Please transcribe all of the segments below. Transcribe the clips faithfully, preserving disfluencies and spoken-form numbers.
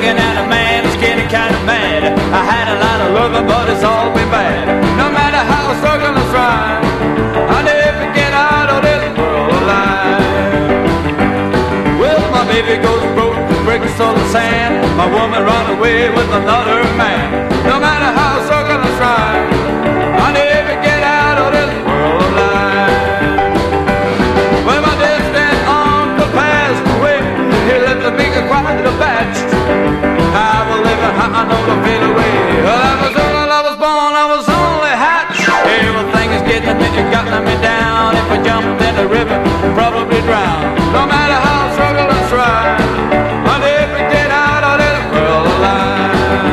looking at a man who's getting kind of mad. I had a lot of loving, but it's all been bad. No matter how I struggle and try, I never get out of this world alive. Well, my baby goes broke, breaks all the sand. My woman run away with another man. No matter how I struggle and try, I never get out of this world alive. When my distant uncle passed away, he left me quite a batch. I will live and I know to fade away. Well, I was only I was born, I was only hatched. Everything is getting me, got me down. If I jumped in the river, probably drown. No matter how I struggle and try, I'll never get out of this world alive.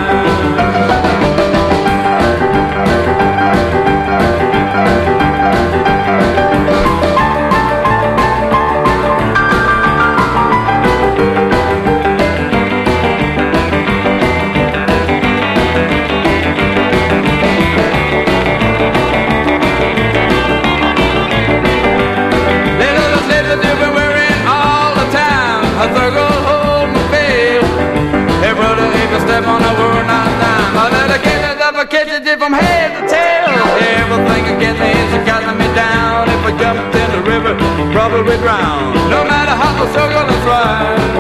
Step on a word not down. I let her get it up, I catch it from head to tail. Everything against me is cutting me down. If I jumped in the river, probably drown. No matter how I struggle and try,